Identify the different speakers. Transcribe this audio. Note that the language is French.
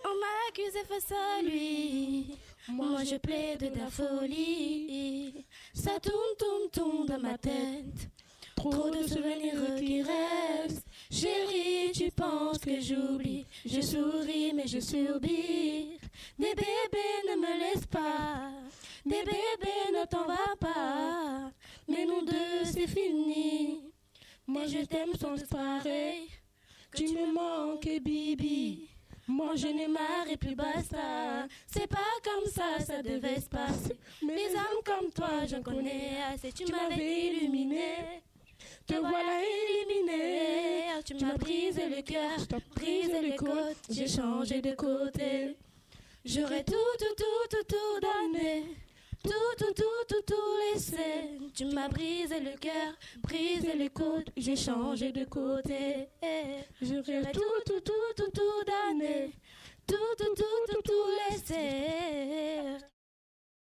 Speaker 1: On m'a accusé face à lui. Moi je plaide de la folie. Ça tourne dans ma tête. Trop de souvenirs qui restent. Chérie, tu penses que j'oublie. Je souris mais je soupire. Des bébés ne me laissent pas. Des bébés ne t'en va pas. Mais nous deux c'est fini. Moi je t'aime sans pareil. Tu me manques Bibi. Moi je n'ai marre et plus basta. C'est pas comme ça, ça devait se passer. Les hommes comme toi j'en connais assez. Tu m'avais illuminé. Te voilà éliminé. Tu m'as brisé le cœur, brisé les côtes. J'ai changé de côté. J'aurais tout donné. Tout laissé. Tu m'as brisé le cœur, brisé les côtes. J'ai changé de côté. J'aurais tout donné. Tout laissé.